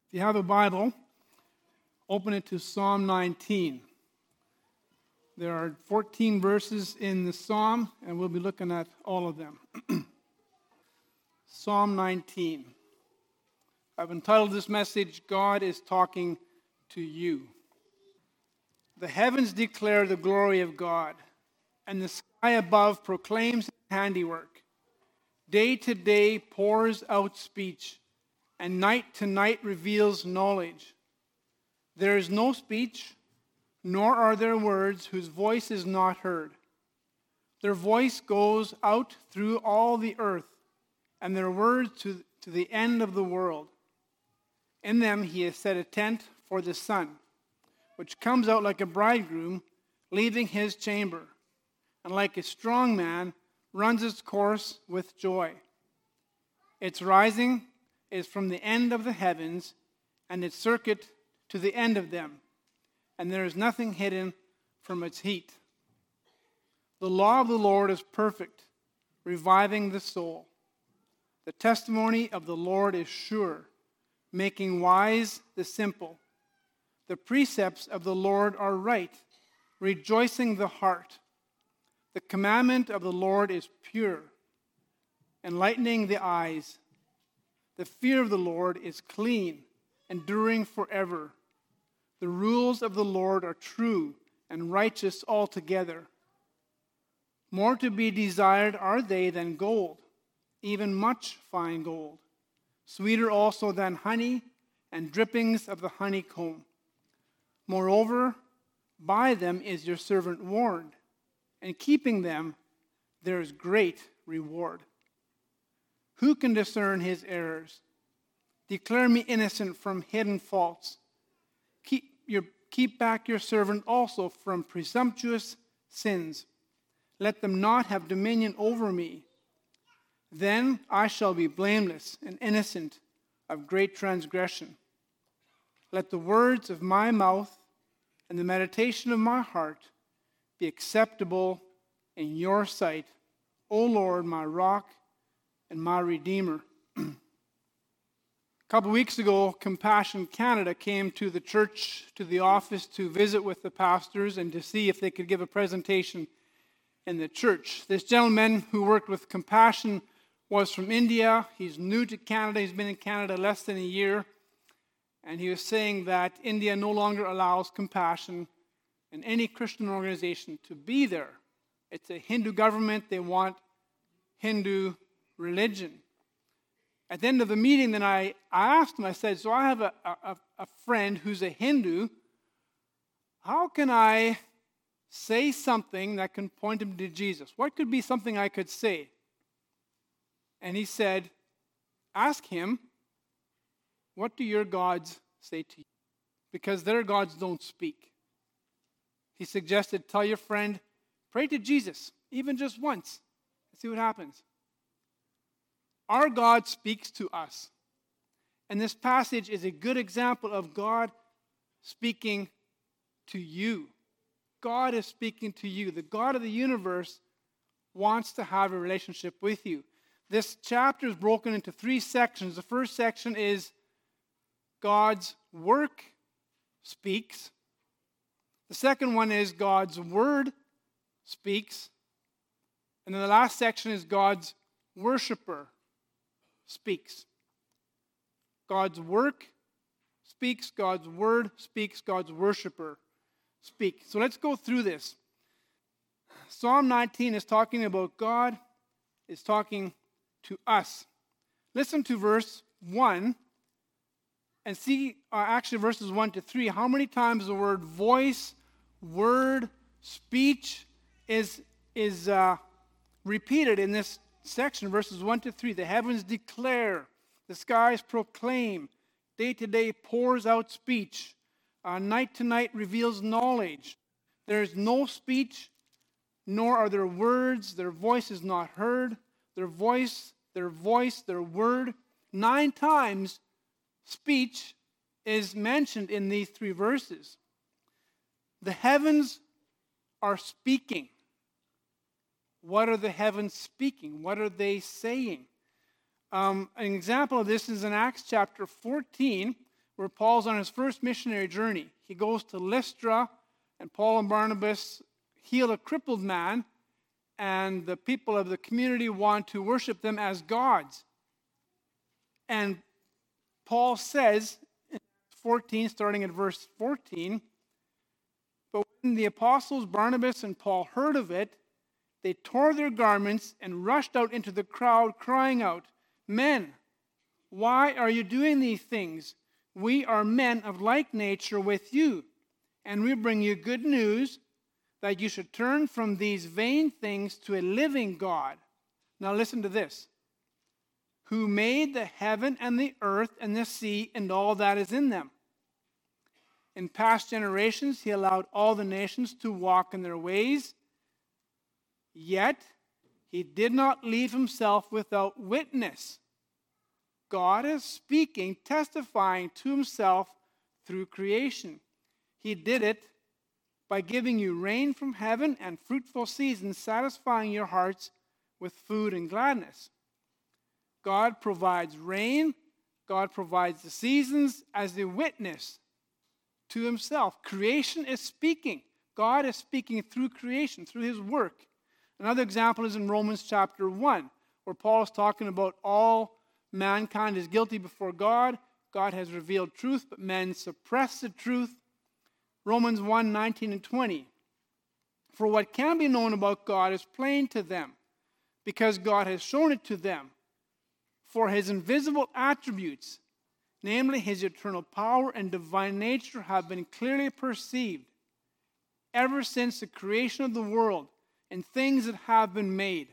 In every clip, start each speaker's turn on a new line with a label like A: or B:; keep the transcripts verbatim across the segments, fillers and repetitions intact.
A: If you have a Bible, open it to Psalm nineteen. There are fourteen verses in the psalm, and we'll be looking at all of them. Psalm nineteen. I've entitled this message, God is Talking to You. The heavens declare the glory of God, and the sky above proclaims his handiwork. Day to day pours out speech, and night to night reveals knowledge. There is no speech, nor are there words whose voice is not heard. Their voice goes out through all the earth, and their words to, to the end of the world. In them he has set a tent for the sun, which comes out like a bridegroom leaving his chamber, and like a strong man runs its course with joy. Its rising is from the end of the heavens, and its circuit to the end of them, and there is nothing hidden from its heat. The law of the Lord is perfect, reviving the soul. The testimony of the Lord is sure, making wise the simple. The precepts of the Lord are right, rejoicing the heart. The commandment of the Lord is pure, enlightening the eyes. The fear of the Lord is clean, enduring forever. The rules of the Lord are true and righteous altogether. More to be desired are they than gold, even much fine gold. Sweeter also than honey and drippings of the honeycomb. Moreover, by them is your servant warned, and keeping them there is great reward. Who can discern his errors? Declare me innocent from hidden faults. Keep, your, keep back your servant also from presumptuous sins. Let them not have dominion over me. Then I shall be blameless and innocent of great transgression. Let the words of my mouth and the meditation of my heart be acceptable in your sight, O Lord, my rock and my Redeemer. A couple weeks ago, Compassion Canada came to the church, to the office, to visit with the pastors and to see if they could give a presentation in the church. This gentleman who worked with Compassion was from India. He's new to Canada. He's been in Canada less than a year. And he was saying that India no longer allows Compassion and any Christian organization to be there. It's a Hindu government. They want Hindu religion. At the end of the meeting, then I, I asked him, I said, so I have a, a, a friend who's a Hindu. How can I say something that can point him to Jesus? What could be something I could say? And he said, ask him, what do your gods say to you? Because their gods don't speak. He suggested, tell your friend, pray to Jesus, even just once, and see what happens. Our God speaks to us. And this passage is a good example of God speaking to you. God is speaking to you. The God of the universe wants to have a relationship with you. This chapter is broken into three sections. The first section is God's work speaks. The second one is God's word speaks. And then the last section is God's worshiper speaks. God's work speaks, God's word speaks, God's worshiper speaks. So let's go through this. Psalm nineteen is talking about God is talking to us. Listen to verse one and see, uh, actually verses one to three, how many times the word voice, word, speech is, is uh, repeated in this section, verses one to three. The heavens declare, the skies proclaim, day to day pours out speech, uh, night to night reveals knowledge. There is no speech, nor are there words. Their voice is not heard. Their voice, their voice, their word. Nine times speech is mentioned in these three verses. The heavens are speaking. What are the heavens speaking? What are they saying? Um, an example of this is in Acts chapter fourteen, where Paul's on his first missionary journey. He goes to Lystra, and Paul and Barnabas heal a crippled man, and the people of the community want to worship them as gods. And Paul says in fourteen, starting at verse fourteen, but when the apostles Barnabas and Paul heard of it, they tore their garments and rushed out into the crowd, crying out, "Men, why are you doing these things? We are men of like nature with you, and we bring you good news that you should turn from these vain things to a living God." Now listen to this. "Who made the heaven and the earth and the sea and all that is in them. In past generations, he allowed all the nations to walk in their ways, yet he did not leave himself without witness." God is speaking, testifying to himself through creation. He did it by giving you rain from heaven and fruitful seasons, satisfying your hearts with food and gladness. God provides rain. God provides the seasons as a witness to himself. Creation is speaking. God is speaking through creation, through his work. Another example is in Romans chapter one, where Paul is talking about all mankind is guilty before God. God has revealed truth, but men suppress the truth. Romans one, nineteen and twenty. "For what can be known about God is plain to them, because God has shown it to them. For his invisible attributes, namely his eternal power and divine nature, have been clearly perceived ever since the creation of the world and things that have been made.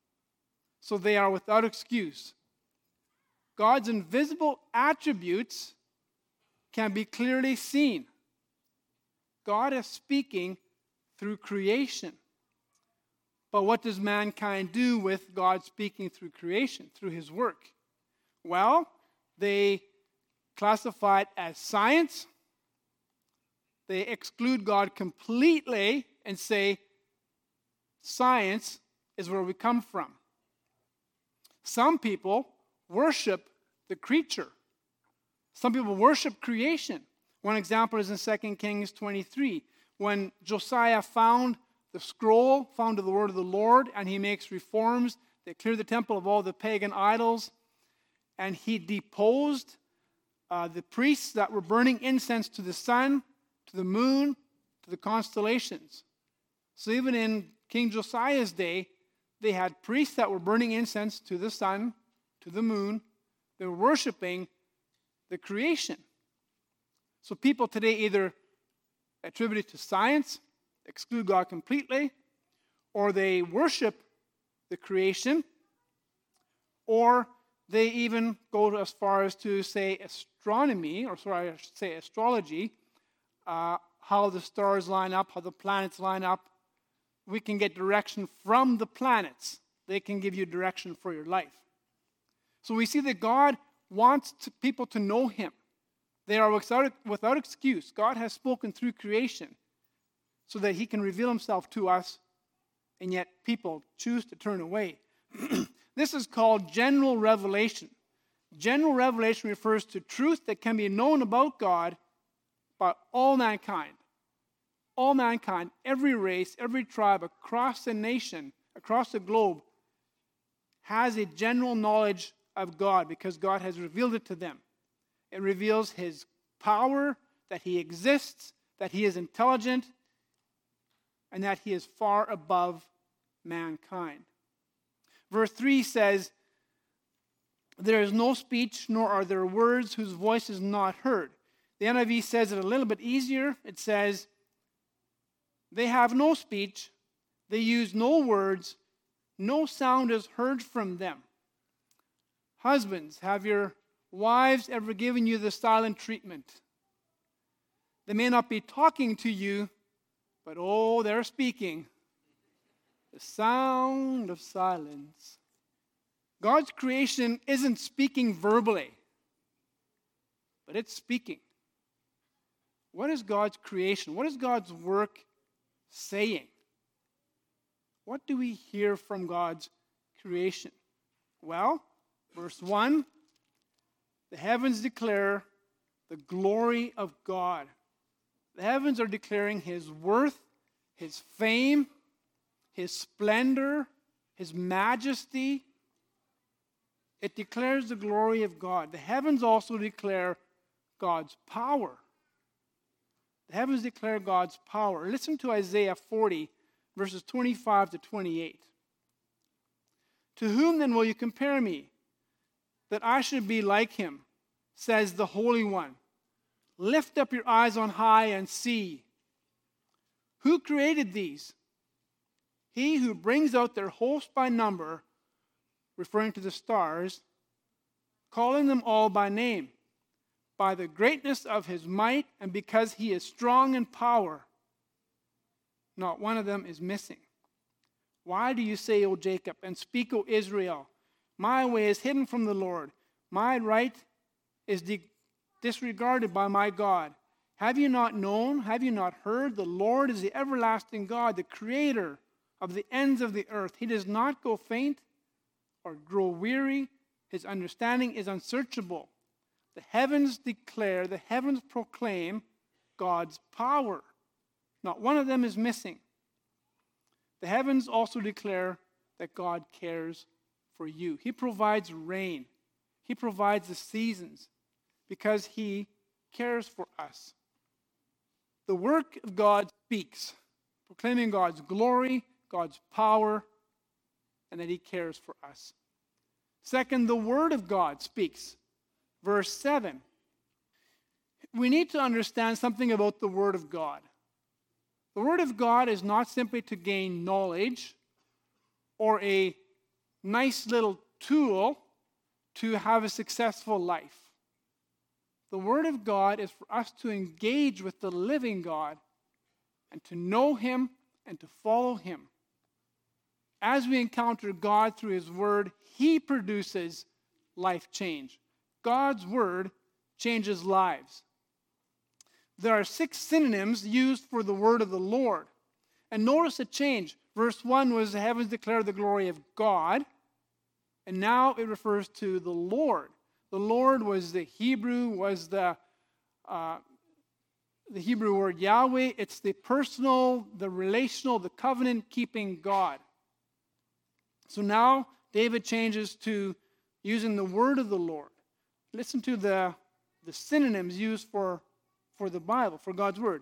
A: So they are without excuse." God's invisible attributes can be clearly seen. God is speaking through creation. But what does mankind do with God speaking through creation, through his work? Well, they classify it as science. They exclude God completely and say, science is where we come from. Some people worship the creature. Some people worship creation. One example is in Second Kings twenty-three, when Josiah found the scroll, found the word of the Lord, and he makes reforms. They clear the temple of all the pagan idols, and he deposed uh, the priests that were burning incense to the sun, to the moon, to the constellations. So even in King Josiah's day, they had priests that were burning incense to the sun, to the moon. They were worshiping the creation. So people today either attribute it to science, exclude God completely, or they worship the creation, or they even go as far as to say astronomy, or sorry, I should say astrology, uh, how the stars line up, how the planets line up. We can get direction from the planets. They can give you direction for your life. So we see that God wants to, people to know him. They are without, without excuse. God has spoken through creation so that he can reveal himself to us, and yet people choose to turn away. This is called general revelation. General revelation refers to truth that can be known about God by all mankind. All mankind, every race, every tribe, across the nation, across the globe, has a general knowledge of God because God has revealed it to them. It reveals his power, that he exists, that he is intelligent, and that he is far above mankind. Verse three says, "There is no speech, nor are there words whose voice is not heard." The N I V says it a little bit easier. It says, "They have no speech, they use no words, no sound is heard from them." Husbands, have your wives ever given you the silent treatment? They may not be talking to you, but oh, they're speaking. The sound of silence. God's creation isn't speaking verbally, but it's speaking. What is God's creation? What is God's work saying? What do we hear from God's creation? Well, verse one, the heavens declare the glory of God. The heavens are declaring his worth, his fame, his splendor, his majesty. It declares the glory of God. The heavens also declare God's power. The heavens declare God's power. Listen to Isaiah forty, verses twenty-five to twenty-eight. To whom then will you compare me, that I should be like him, says the Holy One. Lift up your eyes on high and see. Who created these? He who brings out their host by number, referring to the stars, calling them all by name, by the greatness of his might, and because he is strong in power. Not one of them is missing. Why do you say, O Jacob, and speak, O Israel, my way is hidden from the Lord, my right is de- disregarded by my God? Have you not known, have you not heard? The Lord is the everlasting God, the creator of the ends of the earth. He does not go faint or grow weary. His understanding is unsearchable. The heavens declare, the heavens proclaim God's power. Not one of them is missing. The heavens also declare that God cares for you. He provides rain. He provides the seasons because he cares for us. The work of God speaks, proclaiming God's glory, God's power, and that he cares for us. Second, the Word of God speaks. Verse seven. We need to understand something about the Word of God. The Word of God is not simply to gain knowledge or a nice little tool to have a successful life. The Word of God is for us to engage with the living God and to know him and to follow him. As we encounter God through his Word, he produces life change. God's Word changes lives. There are six synonyms used for the word of the Lord. And notice a change. Verse one was the heavens declare the glory of God. And now it refers to the Lord. The Lord was the Hebrew, was the, uh, the Hebrew word Yahweh. It's the personal, the relational, the covenant-keeping God. So now David changes to using the word of the Lord. Listen to the, the synonyms used for for the Bible, for God's Word.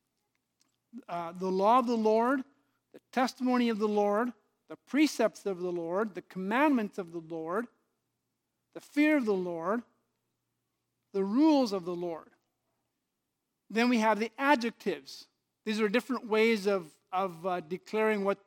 A: Uh, the law of the Lord, the testimony of the Lord, the precepts of the Lord, the commandments of the Lord, the fear of the Lord, the rules of the Lord. Then we have the adjectives. These are different ways of, of uh, declaring what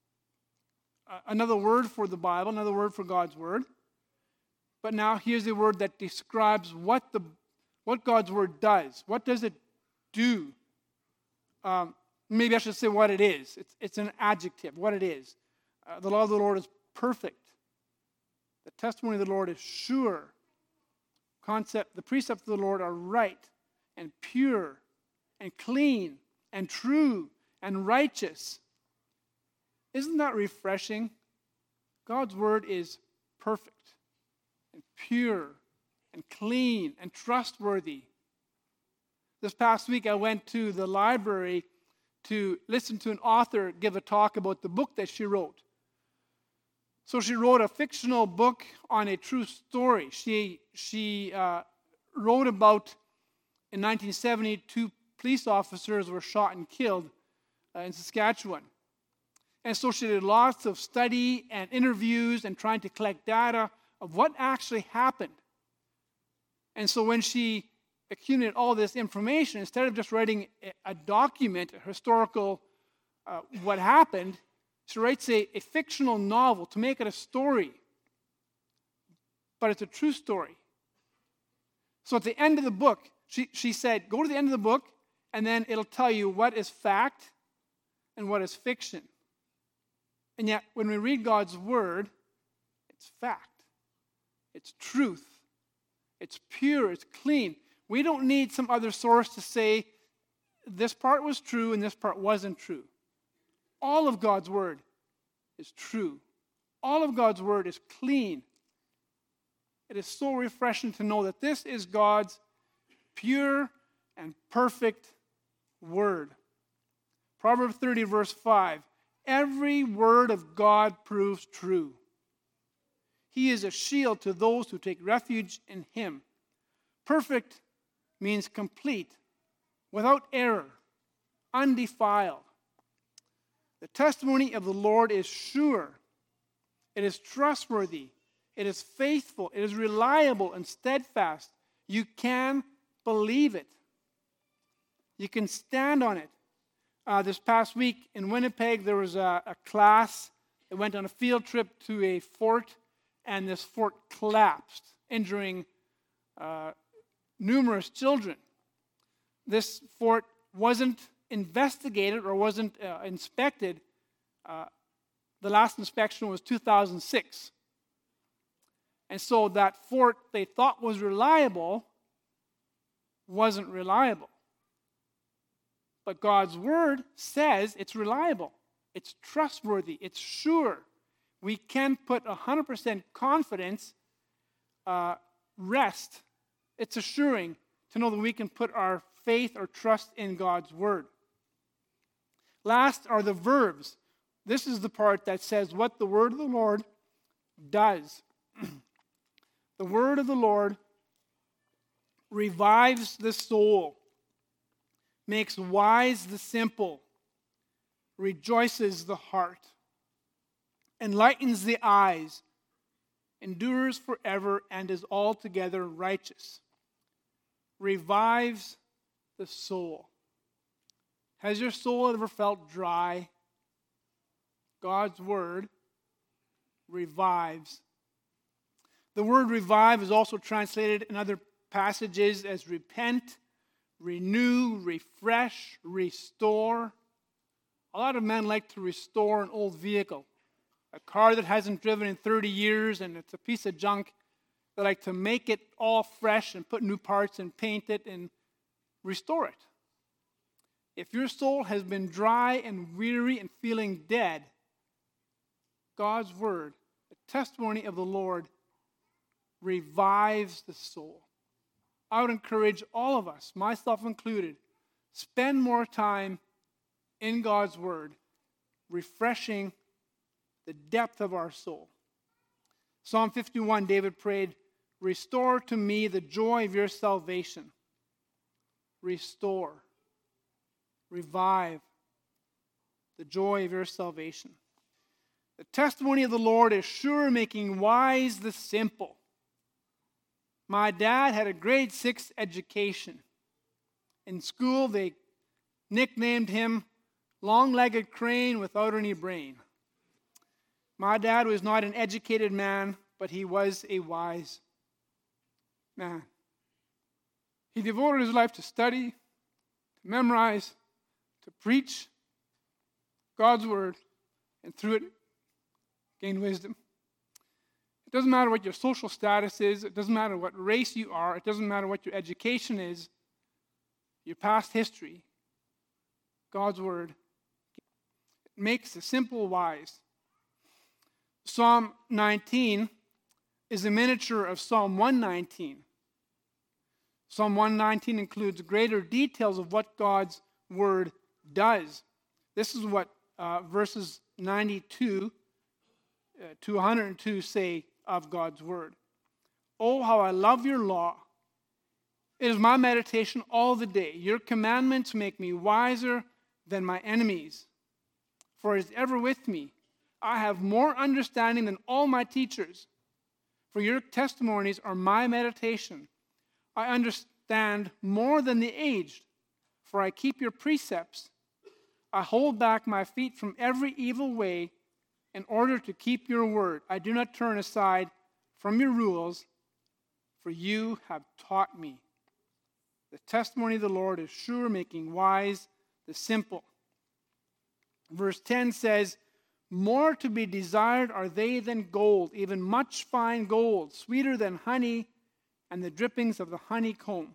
A: uh, another word for the Bible, another word for God's Word. But now here's the word that describes what the What God's Word does. What does it do? Um, maybe I should say what it is. It's, it's an adjective, what it is. Uh, the law of the Lord is perfect. The testimony of the Lord is sure. Concept, the precepts of the Lord are right and pure and clean and true and righteous. Isn't that refreshing? God's Word is perfect and pure and clean and trustworthy. This past week I went to the library to listen to an author give a talk about the book that she wrote. So she wrote a fictional book on a true story. She, she uh, wrote about, in nineteen seventy, two police officers were shot and killed uh, in Saskatchewan. And so she did lots of study and interviews and trying to collect data of what actually happened. And so when she accumulated all this information, instead of just writing a document, a historical, uh, what happened, she writes a, a fictional novel to make it a story. But it's a true story. So at the end of the book, she, she said, go to the end of the book, and then it'll tell you what is fact and what is fiction. And yet, when we read God's Word, it's fact. It's truth. It's pure, it's clean. We don't need some other source to say this part was true and this part wasn't true. All of God's Word is true. All of God's Word is clean. It is so refreshing to know that this is God's pure and perfect word. Proverbs thirty, verse five. Every word of God proves true. He is a shield to those who take refuge in him. Perfect means complete, without error, undefiled. The testimony of the Lord is sure. It is trustworthy. It is faithful. It is reliable and steadfast. You can believe it. You can stand on it. Uh, this past week in Winnipeg, there was a, a class that went on a field trip to a fort, and this fort collapsed, injuring uh, numerous children. This fort wasn't investigated or wasn't uh, inspected. Uh, the last inspection was two thousand six. And so that fort they thought was reliable wasn't reliable. But God's word says it's reliable. It's trustworthy. It's sure. We can put one hundred percent confidence, uh, rest. It's assuring to know that we can put our faith or trust in God's word. Last are the verbs. This is the part that says what the word of the Lord does. The word of the Lord revives the soul, makes wise the simple, rejoices the heart, enlightens the eyes, endures forever, and is altogether righteous. Revives the soul. Has your soul ever felt dry? God's word revives. The word revive is also translated in other passages as repent, renew, refresh, restore. A lot of men like to restore an old vehicle. A car that hasn't driven in thirty years and it's a piece of junk. They like to make it all fresh and put new parts and paint it and restore it. If your soul has been dry and weary and feeling dead, God's word, the testimony of the Lord, revives the soul. I would encourage all of us, myself included, spend more time in God's word, refreshing the depth of our soul. Psalm fifty-one, David prayed, "Restore to me the joy of your salvation." Restore, revive the joy of your salvation. The testimony of the Lord is sure, making wise the simple. My dad had a grade six education. In school, they nicknamed him long-legged crane without any brain. My dad was not an educated man, but he was a wise man. He devoted his life to study, to memorize, to preach God's word, and through it, gain wisdom. It doesn't matter what your social status is. It doesn't matter what race you are. It doesn't matter what your education is, your past history. God's word makes the simple wise. Psalm nineteen is a miniature of Psalm one nineteen. Psalm one nineteen includes greater details of what God's word does. This is what uh, verses ninety-two uh, to one hundred two say of God's word. Oh, how I love your law. It is my meditation all the day. Your commandments make me wiser than my enemies, for it is ever with me. I have more understanding than all my teachers, for your testimonies are my meditation. I understand more than the aged, for I keep your precepts. I hold back my feet from every evil way in order to keep your word. I do not turn aside from your rules, for you have taught me. The testimony of the Lord is sure, making wise the simple. Verse ten says, more to be desired are they than gold, even much fine gold, sweeter than honey and the drippings of the honeycomb.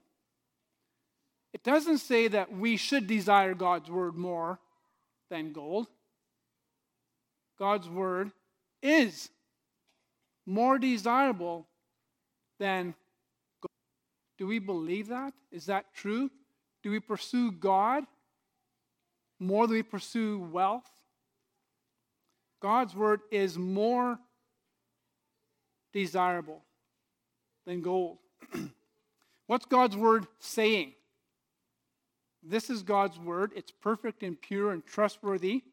A: It doesn't say that we should desire God's word more than gold. God's word is more desirable than gold. Do we believe that? Is that true? Do we pursue God more than we pursue wealth? God's word is more desirable than gold. What's God's word saying? This is God's word. It's perfect and pure and trustworthy.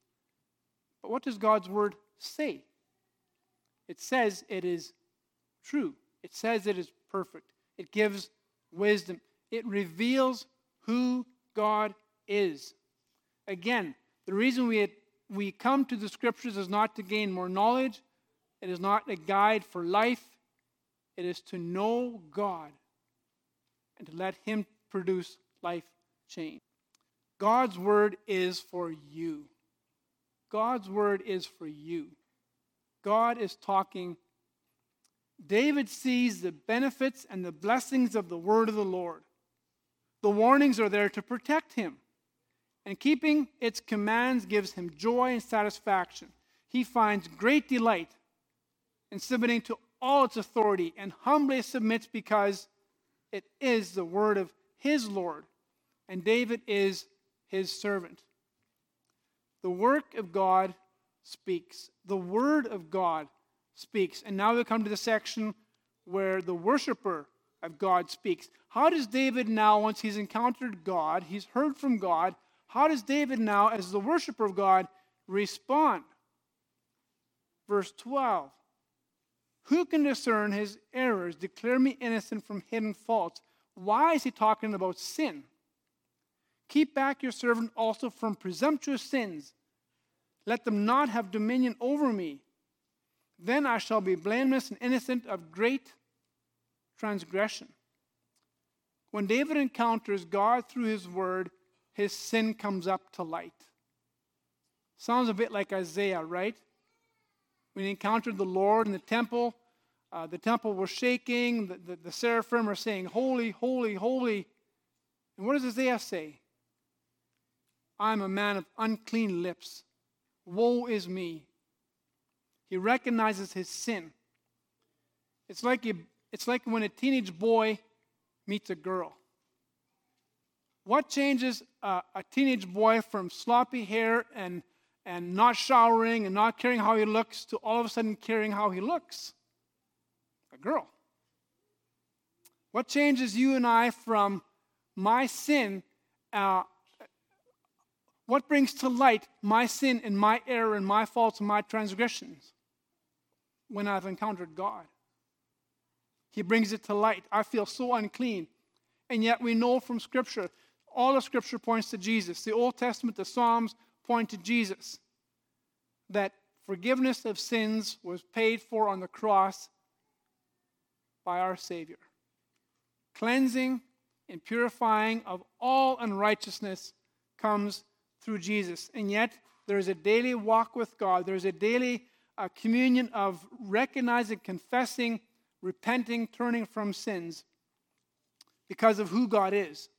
A: But what does God's word say? It says it is true. It says it is perfect. It gives wisdom. It reveals who God is. Again, the reason we, had, we come to the scriptures is not to gain more knowledge. It is not a guide for life. It is to know God and to let him produce life change. God's word is for you. God's word is for you. God is talking. David sees the benefits and the blessings of the word of the Lord. The warnings are there to protect him. And keeping its commands gives him joy and satisfaction. He finds great delight in submitting to all its authority and humbly submits because it is the word of his Lord. And David is his servant. The work of God speaks. The word of God speaks. And now we come to the section where the worshiper of God speaks. How does David now, once he's encountered God, he's heard from God, how does David now, as the worshiper of God, respond? Verse twelve. Who can discern his errors? Declare me innocent from hidden faults. Why is he talking about sin? Keep back your servant also from presumptuous sins. Let them not have dominion over me. Then I shall be blameless and innocent of great transgression. When David encounters God through his word, his sin comes up to light. Sounds a bit like Isaiah, right? When he encountered the Lord in the temple, uh, the temple was shaking, the, the, the seraphim are saying, holy, holy, holy. And what does Isaiah say? I'm a man of unclean lips. Woe is me. He recognizes his sin. It's like, you, it's like when a teenage boy meets a girl. What changes a, a teenage boy from sloppy hair and, and not showering and not caring how he looks to all of a sudden caring how he looks? A girl. What changes you and I from my sin, uh, what brings to light my sin and my error and my faults and my transgressions? When I've encountered God. He brings it to light. I feel so unclean. And yet we know from Scripture, all of Scripture points to Jesus. The Old Testament, the Psalms point to Jesus. That forgiveness of sins was paid for on the cross by our Savior. Cleansing and purifying of all unrighteousness comes through Jesus. And yet there is a daily walk with God. There is a daily a communion of recognizing, confessing, repenting, turning from sins because of who God is.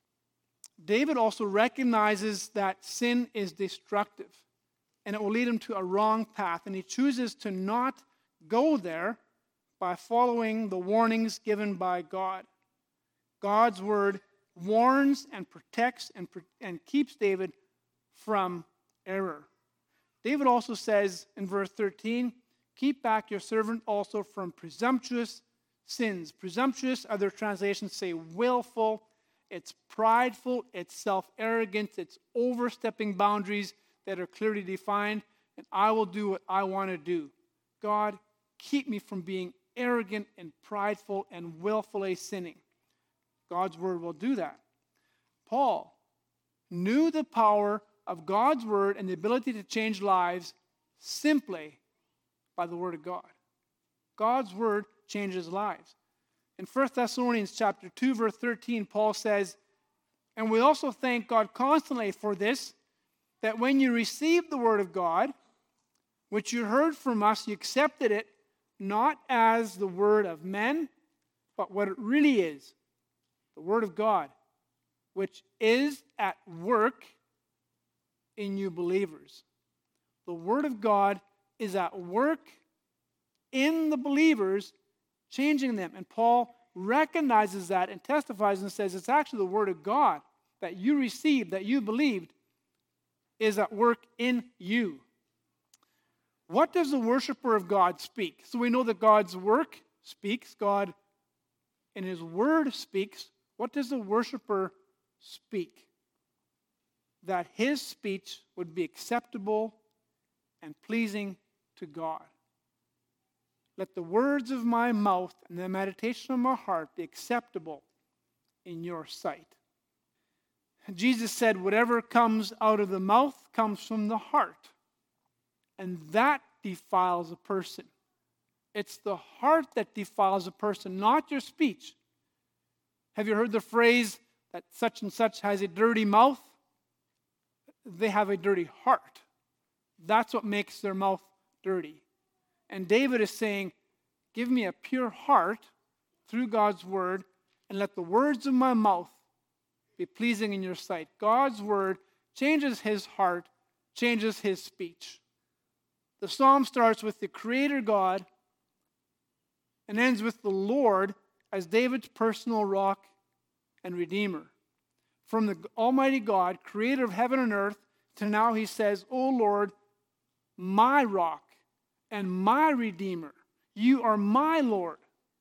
A: David also recognizes that sin is destructive and it will lead him to a wrong path, and he chooses to not go there by following the warnings given by God. God's word warns and protects and, and keeps David from error. David also says in verse thirteen, keep back your servant also from presumptuous sins. Presumptuous, other translations say willful. It's prideful, it's self-arrogant, it's overstepping boundaries that are clearly defined, and I will do what I want to do. God, keep me from being arrogant and prideful and willfully sinning. God's word will do that. Paul knew the power of God's word and the ability to change lives simply by the word of God. God's word changes lives. In First Thessalonians chapter two, verse thirteen, Paul says, and we also thank God constantly for this, that when you received the word of God, which you heard from us, you accepted it not as the word of men, but what it really is, the word of God, which is at work in you believers. The word of God is at work in the believers, changing them. And Paul recognizes that and testifies and says it's actually the Word of God that you received, that you believed, is at work in you. What does the worshiper of God speak? So we know that God's work speaks, God in His Word speaks. What does the worshiper speak? That his speech would be acceptable and pleasing to God. Let the words of my mouth and the meditation of my heart be acceptable in your sight. Jesus said, whatever comes out of the mouth comes from the heart. And that defiles a person. It's the heart that defiles a person, not your speech. Have you heard the phrase that such and such has a dirty mouth? They have a dirty heart. That's what makes their mouth dirty. And David is saying, give me a pure heart through God's word, and let the words of my mouth be pleasing in your sight. God's word changes his heart, changes his speech. The psalm starts with the Creator God and ends with the Lord as David's personal rock and redeemer. From the Almighty God, creator of heaven and earth, to now he says, O Lord, my rock and my redeemer. You are my Lord.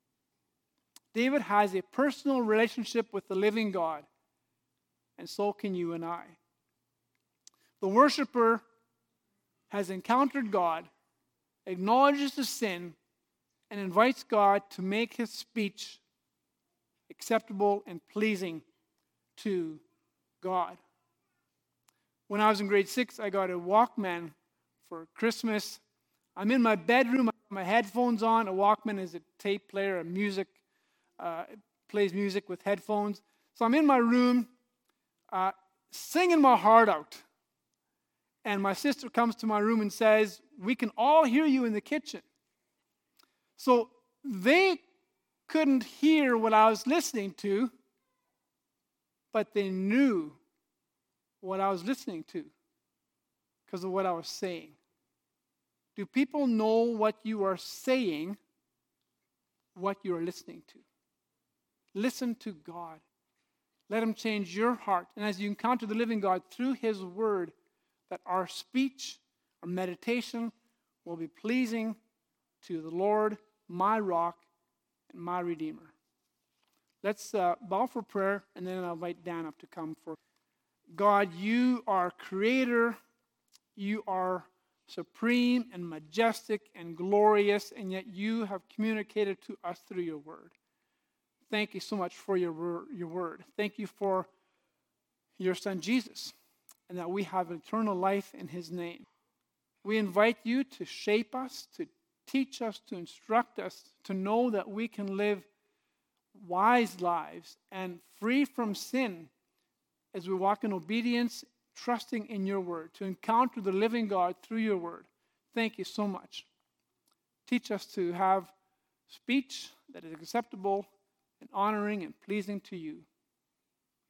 A: David has a personal relationship with the living God, and so can you and I. The worshiper has encountered God, acknowledges his sin, and invites God to make his speech acceptable and pleasing to God. When I was in grade six, I got a Walkman for Christmas. I'm in my bedroom, I have my headphones on. A Walkman is a tape player, a music, uh, it plays music with headphones. So I'm in my room, uh, singing my heart out. And my sister comes to my room and says, we can all hear you in the kitchen. So they couldn't hear what I was listening to, but they knew what I was listening to because of what I was saying. Do people know what you are saying, what you are listening to? Listen to God. Let him change your heart. And as you encounter the living God through his word, that our speech, our meditation will be pleasing to the Lord, my rock, and my redeemer. Let's uh, bow for prayer, and then I'll invite Dan up to come for. God, you are creator, you are supreme and majestic and glorious, and yet you have communicated to us through your word. Thank you so much for your, your word. Thank you for your son Jesus, and that we have eternal life in his name. We invite you to shape us, to teach us, to instruct us, to know that we can live wise lives and free from sin as we walk in obedience, trusting in your word, to encounter the living God through your word. Thank you so much. Teach us to have speech that is acceptable and honoring and pleasing to you.